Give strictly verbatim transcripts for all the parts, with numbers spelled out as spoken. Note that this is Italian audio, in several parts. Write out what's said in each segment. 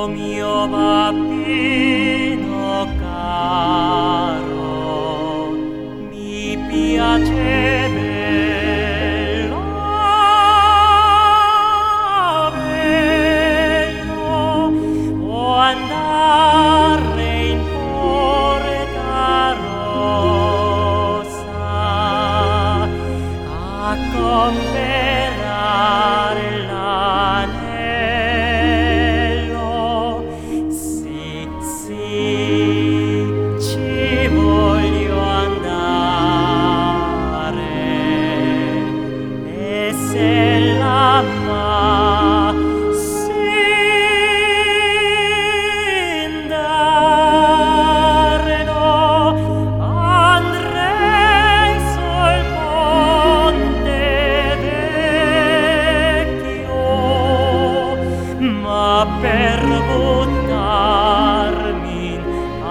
mio bambino caro, mi piace bello, bello, può andare in porta rossa a comperare l'anello. Sì, sì, ci voglio andare, e se la ma s'indarno, andrei sul ponte vecchio, ma per buttarmi in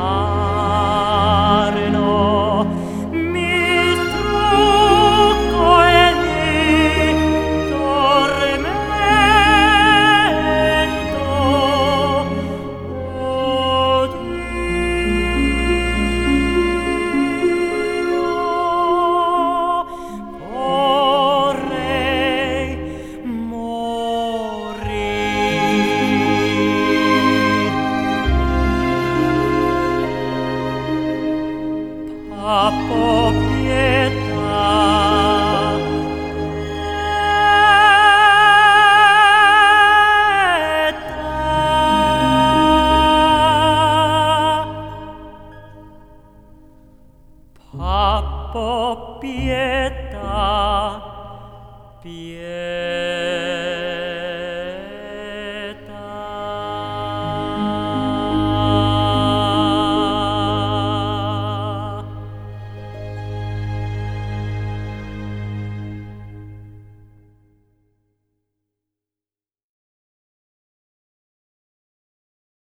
arno mi strucco e mi tormento. Oh Dio, vorrei morir. Pappo, pietà, pietà. Pappo, pietà, pietà.